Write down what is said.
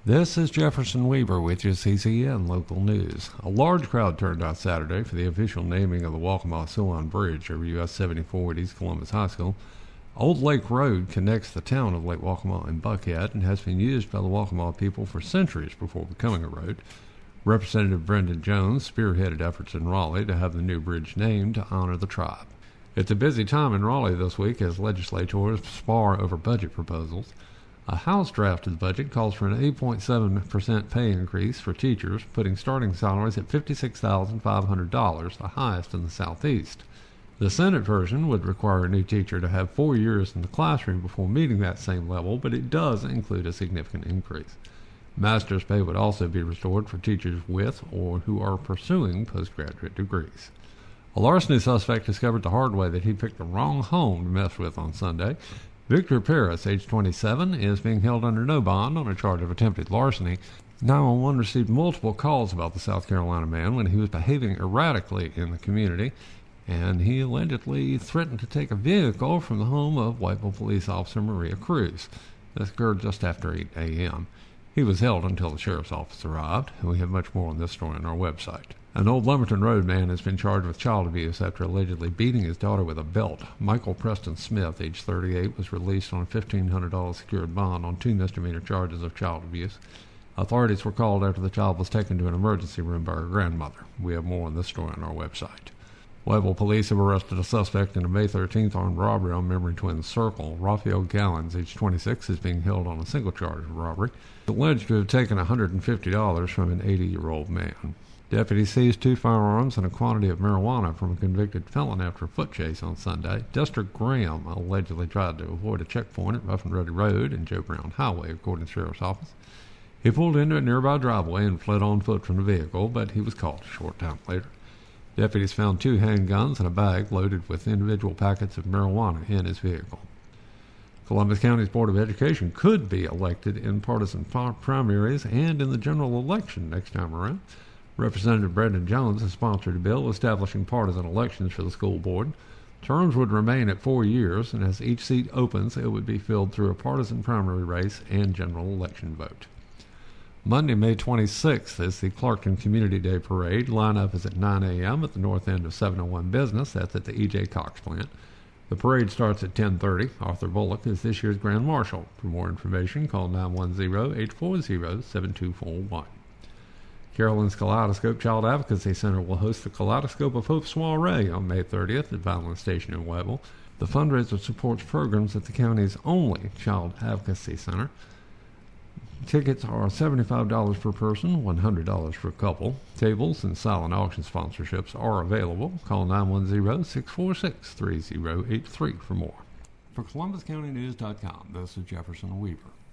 This is Jefferson Weaver with your CCN Local News. A large crowd turned out Saturday for the official naming of the Waccamaw-Silouan Bridge over US 74 at East Columbus High School. Old Lake Road connects the town of Lake Waccamaw and Buckhead and has been used by the Waccamaw people for centuries before becoming a road. Representative Brendan Jones spearheaded efforts in Raleigh to have the new bridge named to honor the tribe. It's a busy time in Raleigh this week as legislators spar over budget proposals. A House draft of the budget calls for an 8.7% pay increase for teachers, putting starting salaries at $56,500, the highest in the Southeast. The Senate version would require a new teacher to have 4 years in the classroom before meeting that same level, but it does include a significant increase. Master's pay would also be restored for teachers with or who are pursuing postgraduate degrees. A larceny suspect discovered the hard way that he picked the wrong home to mess with on Sunday. Victor Paris, age 27, is being held under no bond on a charge of attempted larceny. 911 received multiple calls about the South Carolina man when he was behaving erratically in the community, and he allegedly threatened to take a vehicle from the home of Whiteville police officer Maria Cruz. This occurred just after 8 a.m. He was held until the sheriff's office arrived, and we have much more on this story on our website. An old Lumberton Road man has been charged with child abuse after allegedly beating his daughter with a belt. Michael Preston Smith, age 38, was released on a $1,500 secured bond on 2 misdemeanor charges of child abuse. Authorities were called after the child was taken to an emergency room by her grandmother. We have more on this story on our website. Whiteville police have arrested a suspect in a May 13th armed robbery on Memory Twin Circle. Raphael Gallons, age 26, is being held on a single charge of robbery. He's alleged to have taken $150 from an 80-year-old man. Deputies seized 2 firearms and a quantity of marijuana from a convicted felon after a foot chase on Sunday. Dexter Graham allegedly tried to avoid a checkpoint at Rough and Ruddy Road and Joe Brown Highway, according to the sheriff's office. He pulled into a nearby driveway and fled on foot from the vehicle, but he was caught a short time later. Deputies found 2 handguns and a bag loaded with individual packets of marijuana in his vehicle. Columbus County's Board of Education could be elected in partisan primaries and in the general election next time around. Representative Brendan Jones has sponsored a bill establishing partisan elections for the school board. Terms would remain at 4 years, and as each seat opens, it would be filled through a partisan primary race and general election vote. Monday, May 26th is the Clarkton Community Day Parade. Lineup is at 9 a.m. at the north end of 701 Business. That's at the E.J. Cox plant. The parade starts at 10:30. Arthur Bullock is this year's Grand Marshal. For more information, call 910-840-7241. Carolyn's Kaleidoscope Child Advocacy Center will host the Kaleidoscope of Hope soiree on May 30th at Vineland Station in Whiteville. The fundraiser supports programs at the county's only child advocacy center. Tickets are $75 per person, $100 per couple. Tables and silent auction sponsorships are available. Call 910-646-3083 for more. For ColumbusCountyNews.com, this is Jefferson Weaver.